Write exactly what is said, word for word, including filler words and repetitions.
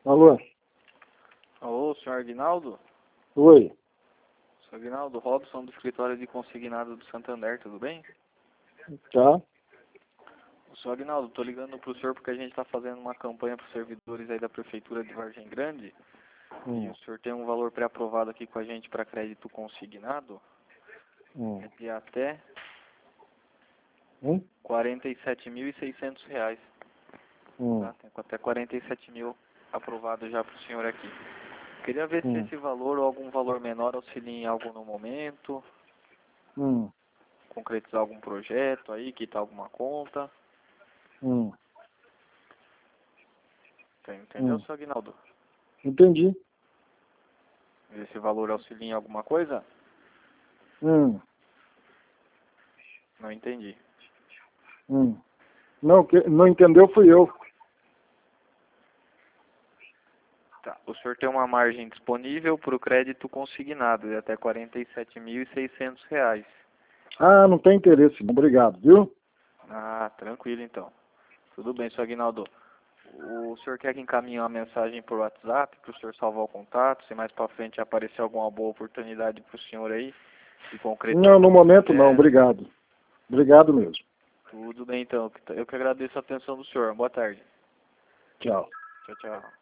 Alô? Alô, senhor Aguinaldo? Oi. Senhor Aguinaldo, Robson do escritório de consignado do Santander, tudo bem? Tá? Senhor Aguinaldo, estou ligando para o senhor porque a gente está fazendo uma campanha para os servidores aí da Prefeitura de Vargem Grande. Hum. E o senhor tem um valor pré-aprovado aqui com a gente para crédito consignado. Hum. É de até Hum? quarenta e sete mil e seiscentos reais. Hum. Tá? Tem até quarenta e sete mil aprovado já para o senhor aqui. Queria ver se Hum. esse valor ou algum valor menor auxilia em algo no momento, Hum. concretizar algum projeto aí, quitar alguma conta. Hum. Entendeu, Hum. senhor Aguinaldo? Entendi. Esse valor auxilia em alguma coisa? Hum. Não entendi. Hum. Não, que, não entendeu fui eu. Tá. O senhor tem uma margem disponível para o crédito consignado de até quarenta e sete mil e seiscentos reais. Ah, não tem interesse. Obrigado, viu? Ah, tranquilo então. Tudo bem, senhor Aguinaldo. O senhor quer que encaminhe uma mensagem por WhatsApp para o senhor salvar o contato? Se mais para frente aparecer alguma boa oportunidade para o senhor aí de concretizar Não, no algum momento não. projeto? Obrigado. Obrigado mesmo. Tudo bem então. Eu que agradeço a atenção do senhor. Boa tarde. Tchau. Tchau, tchau.